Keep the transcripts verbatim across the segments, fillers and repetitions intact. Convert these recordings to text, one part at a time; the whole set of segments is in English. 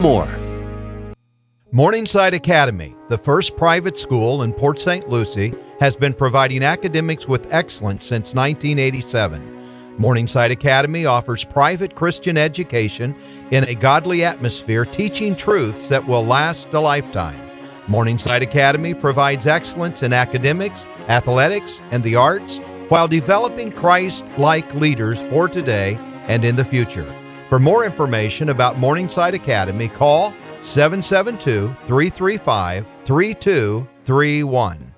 More. Morningside Academy, the first private school in Port Saint Lucie, has been providing academics with excellence since nineteen eighty-seven. Morningside Academy offers private Christian education in a godly atmosphere, teaching truths that will last a lifetime. Morningside Academy provides excellence in academics, athletics, and the arts while developing Christ-like leaders for today and in the future. For more information about Morningside Academy, call seven seven two, three three five, three two three one.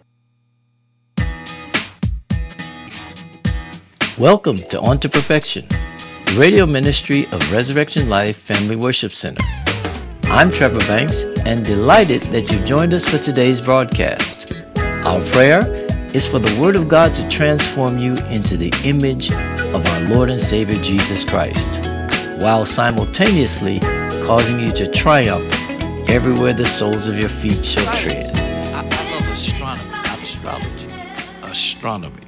Welcome to On to Perfection, the radio ministry of Resurrection Life Family Worship Center. I'm Trevor Banks and delighted that you've joined us for today's broadcast. Our prayer is for the Word of God to transform you into the image of our Lord and Savior Jesus Christ, while simultaneously causing you to triumph everywhere the soles of your feet shall tread. I, I love astronomy, not astrology. Astronomy.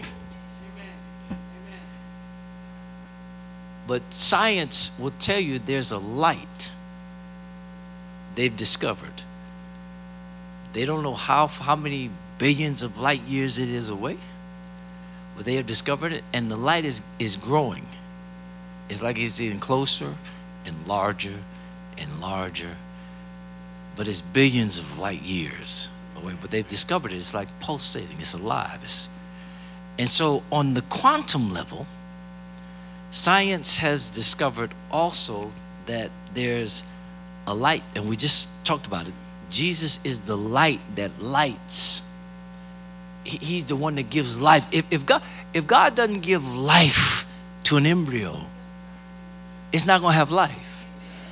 But science will tell you there's a light they've discovered. They don't know how, how many billions of light years it is away, but they have discovered it, and the light is, is growing. It's like it's getting closer and larger and larger, but it's billions of light years away. But they've discovered it. It's like pulsating. It's alive. It's, and so on the quantum level, science has discovered also that there's a light, and we just talked about it. Jesus is the light that lights. He, he's the one that gives life. If, if God, if God doesn't give life to an embryo, it's not going to have life.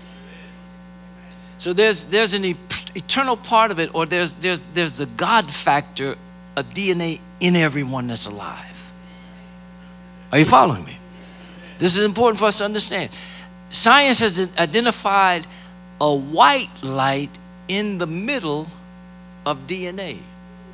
So there's there's an e- eternal part of it, or there's there's there's the God factor of D N A in everyone that's alive. Are you following me? This is important for us to understand. Science has identified a white light in the middle of D N A.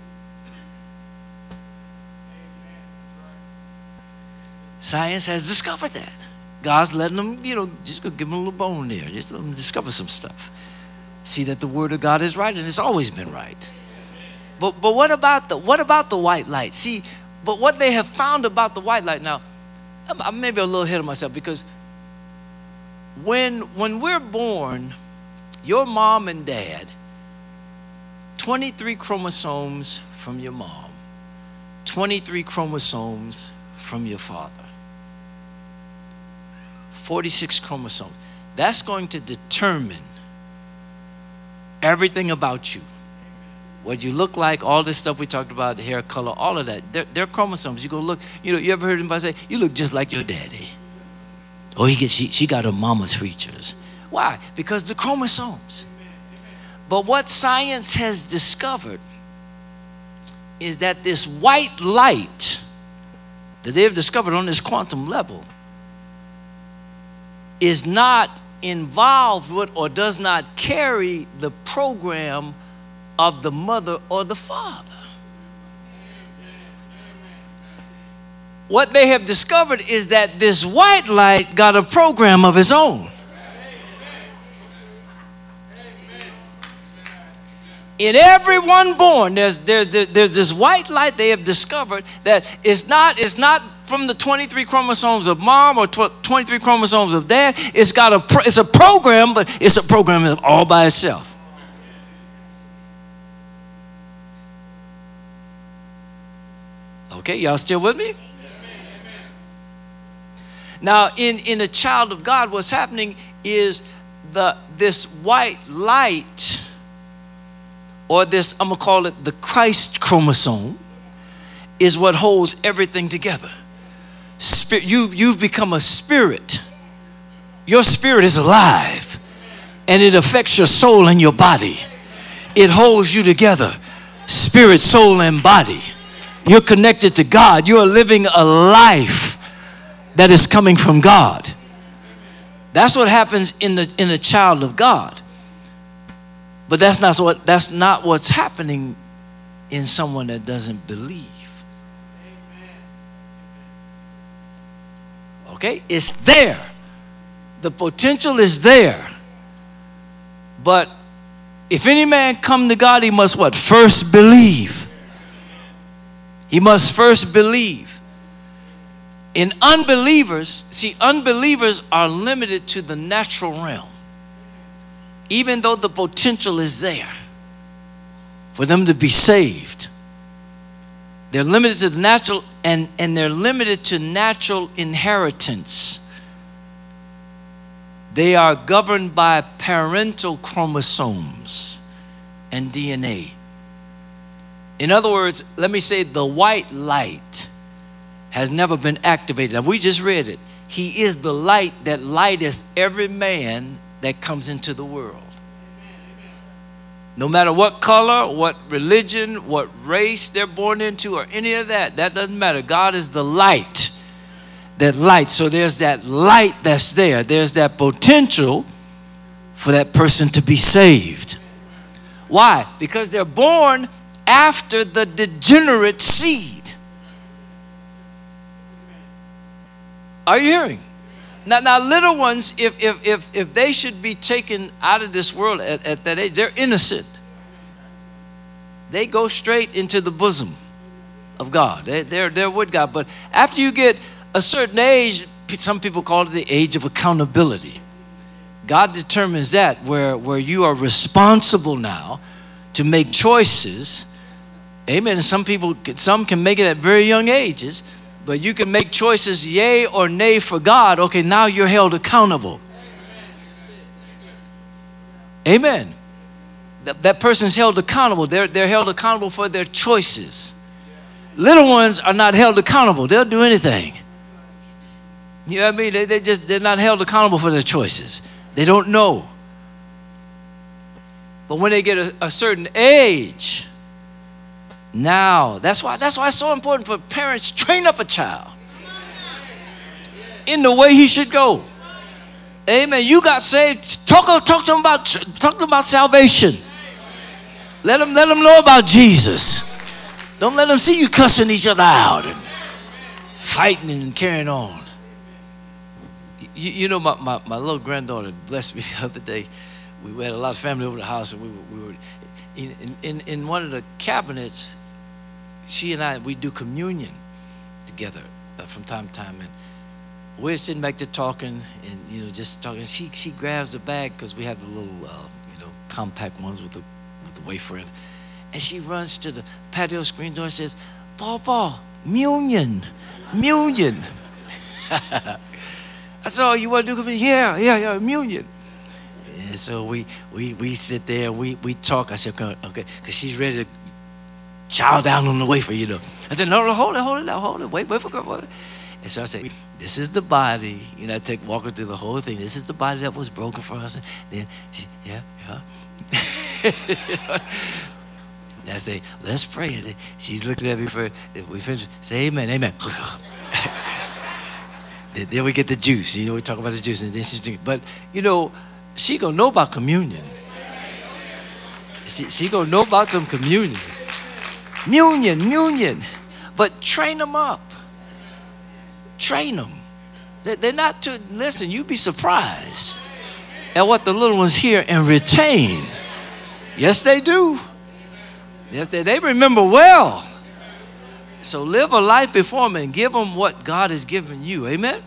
Science has discovered that. God's letting them, you know, just give them a little bone there. Just let them discover some stuff. See that the Word of God is right, and it's always been right. But but what about the what about the white light? See, but what they have found about the white light now, I'm, I'm maybe a little ahead of myself, because when when we're born, your mom and dad, twenty-three chromosomes from your mom, twenty-three chromosomes from your father. forty-six chromosomes. That's going to determine everything about you. What you look like, all this stuff we talked about, hair color, all of that. They're, they're chromosomes. You go look, you know, you ever heard anybody say, you look just like your daddy? Oh, he gets, she, she got her mama's features. Why? Because the chromosomes. But what science has discovered is that this white light that they've discovered on this quantum level is not involved with or does not carry the program of the mother or the father. What they have discovered is that this white light got a program of its own. In everyone born, there's, there, there, there's this white light they have discovered that it's not, it's not from the twenty-three chromosomes of mom or twenty-three chromosomes of dad. It's got a, it's a program, but it's a program all by itself. Okay, y'all still with me? Now, in, in a child of God, what's happening is the this white light, or this, I'm going to call it the Christ chromosome, is what holds everything together. Spirit, you, you've become a spirit. Your spirit is alive, and it affects your soul and your body. It holds you together, spirit, soul, and body. You're connected to God. You are living a life that is coming from God. That's what happens in the in a child of God. But that's not what that's not what's happening in someone that doesn't believe. Okay? It's there. The potential is there. But if any man come to God, he must what? First believe. He must first believe. In unbelievers, see, unbelievers are limited to the natural realm. Even though the potential is there for them to be saved. They're limited to the natural, and, and they're limited to natural inheritance. They are governed by parental chromosomes and D N A. In other words, let me say the white light has never been activated. Now, we just read it. He is the light that lighteth every man that comes into the world. No matter what color, what religion, what race they're born into, or any of that, that doesn't matter. God is the light that lights. So there's that light that's there. There's that potential for that person to be saved. Why? Because they're born after the degenerate seed. Are you hearing? Now, now, little ones, if, if, if, if they should be taken out of this world at, at that age, they're innocent. They go straight into the bosom of God. They, they're, they're with God. But after you get a certain age, some people call it the age of accountability. God determines that where, where you are responsible now to make choices. Amen. And some people, some can make it at very young ages. But you can make choices, yay or nay, for God. Okay, now you're held accountable. Amen. That, that person's held accountable. They're, they're held accountable for their choices. Little ones are not held accountable. They'll do anything. You know what I mean? They, they just, they're not held accountable for their choices. They don't know. But when they get a, a certain age, now, that's why that's why it's so important for parents to train up a child in the way he should go. Amen. You got saved. Talk, talk to them about talk to them about salvation. Let them let them know about Jesus. Don't let them see you cussing each other out and fighting and carrying on. You, you know, my, my, my little granddaughter blessed me the other day. We had a lot of family over the house, and we were, we were in, in, in one of the cabinets. She and I, we do communion together uh, from time to time, and we're sitting back there talking, and you know, just talking. She she grabs the bag because we have the little uh, you know compact ones with the with the wafer in, and she runs to the patio screen door and says, "Papa, communion, communion." I said, "Oh, you want to do communion?" Yeah, yeah, yeah, communion. And so we we we sit there and we we talk. I said, "Okay," okay, because she's ready to chow down on the wafer, you know. I said, no, no, hold it, hold it, now, hold it, wait, wait for God. And so I said, this is the body. You know, I take walk her through the whole thing. This is the body that was broken for us. And then, she, yeah, yeah. And I say, let's pray. And she's looking at me for, we finish, say amen, amen. Then we get the juice. You know, we talk about the juice, and then she's drinking. But, you know, she gonna know about communion. She, she gonna know about some communion. Communion, communion. But train them up. Train them. They're not to, listen, you'd be surprised at what the little ones hear and retain. Yes, they do. Yes, they, they remember well. So live a life before them and give them what God has given you. Amen?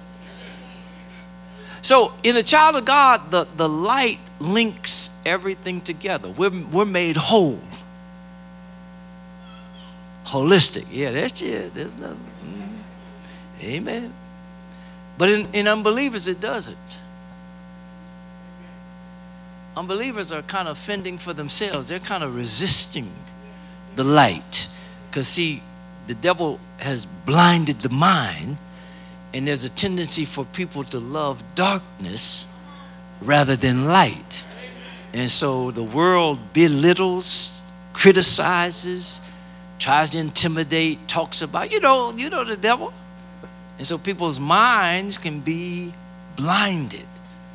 So in a child of God, the, the light links everything together. We're, we're made whole. Holistic. Yeah, that's it. There's nothing. Mm. Amen. But in, in unbelievers, it doesn't. Unbelievers are kind of fending for themselves. They're kind of resisting the light. Because, see, the devil has blinded the mind, and there's a tendency for people to love darkness rather than light. And so the world belittles, criticizes, tries to intimidate, talks about, you know, you know the devil. And so people's minds can be blinded.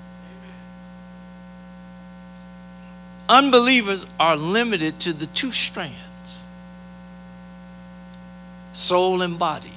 Unbelievers are limited to the two strands, soul and body.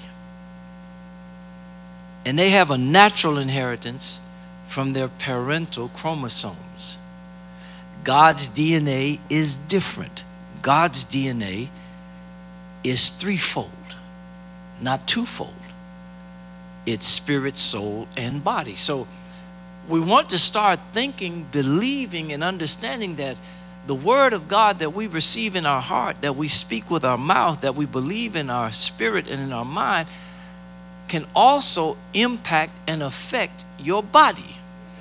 And they have a natural inheritance from their parental chromosomes. God's D N A is different. God's D N A is threefold, not twofold. It's spirit, soul, and body. So we want to start thinking, believing, and understanding that the word of God that we receive in our heart, that we speak with our mouth, that we believe in our spirit and in our mind, can also impact and affect your body.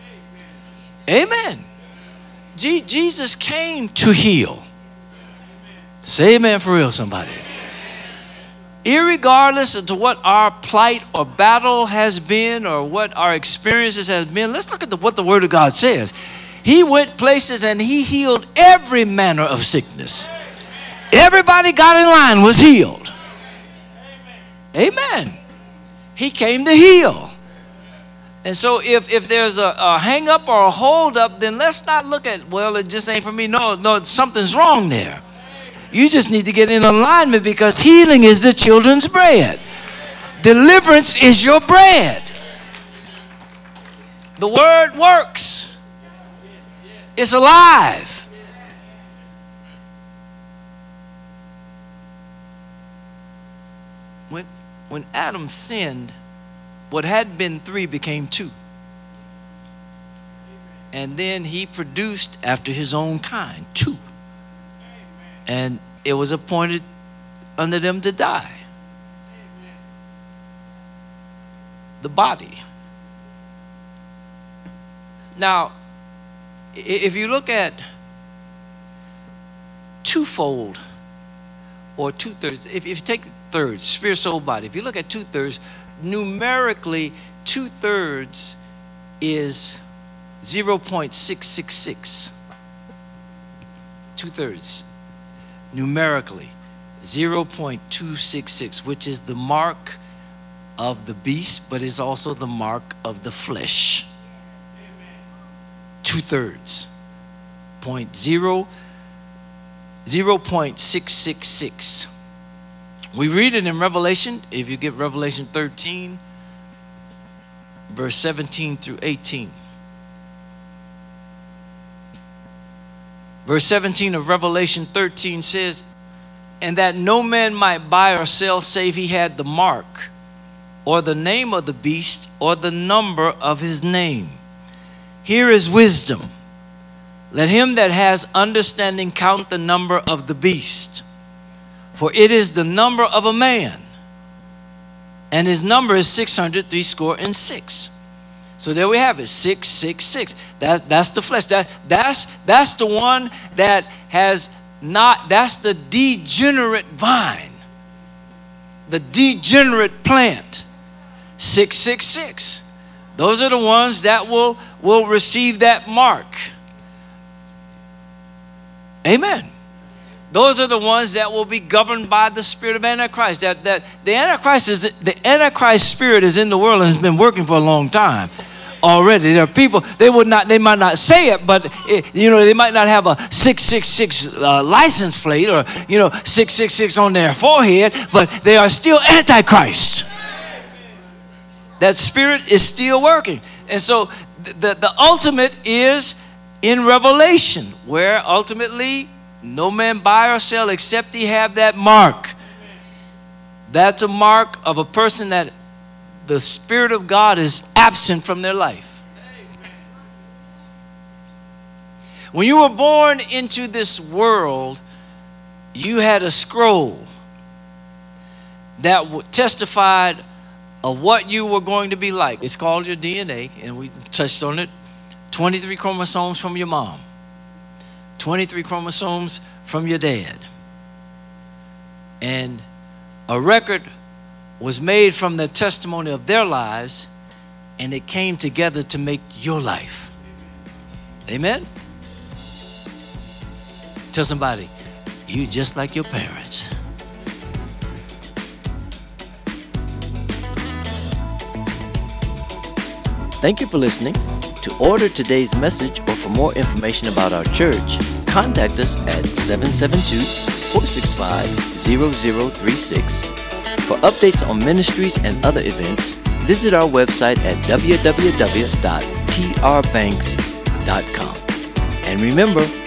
Amen. Je- Jesus came to heal. Say amen for real, somebody. Irregardless of to what our plight or battle has been or what our experiences have been, let's look at the, what the Word of God says. He went places and he healed every manner of sickness. Everybody got in line was healed. Amen. He came to heal. And so if, if there's a, a hang up or a hold up, then let's not look at, well, it just ain't for me. No, no, something's wrong there. You just need to get in alignment, because healing is the children's bread. Deliverance is your bread. The word works. It's alive. When, when Adam sinned, what had been three became two. And then he produced after his own kind, two. And it was appointed unto them to die. The body. Now, if you look at twofold or two-thirds, if, if you take thirds, spirit, soul, body, if you look at two-thirds, numerically, two-thirds is zero point six six six. Two-thirds. Numerically, zero point two six six, which is the mark of the beast, but is also the mark of the flesh. Two-thirds. Point zero, zero point six six six. We read it in Revelation. If you get Revelation thirteen, verse seventeen through eighteen. Verse seventeen of Revelation thirteen says, and that no man might buy or sell save he had the mark, or the name of the beast, or the number of his name. Here is wisdom. Let him that has understanding count the number of the beast, for it is the number of a man, and his number is six hundred three score and six. So there we have it, six six six. That's that's the flesh. That that's that's the one that has not. That's the degenerate vine, the degenerate plant. Six six six. Those are the ones that will will receive that mark. Amen. Those are the ones that will be governed by the spirit of Antichrist. That that the Antichrist is the Antichrist spirit is in the world and has been working for a long time already. There are people, they would not, they might not say it, but it, you know, they might not have a six six six uh, license plate or you know six six six on their forehead, but they are still Antichrist. That spirit is still working, and so the the, the ultimate is in Revelation, where ultimately no man buy or sell except he have that mark. That's a mark of a person that the Spirit of God is absent from their life. When you were born into this world, you had a scroll that testified of what you were going to be like. It's called your D N A, and we touched on it. twenty-three chromosomes from your mom. twenty-three chromosomes from your dad. And a record was made from the testimony of their lives, and it came together to make your life. Amen? Tell somebody, you just like your parents. Thank you for listening. To order today's message or for more information about our church, contact us at seven seven two, four six five, zero zero three six. For updates on ministries and other events, visit our website at w w w dot t r banks dot com. And remember,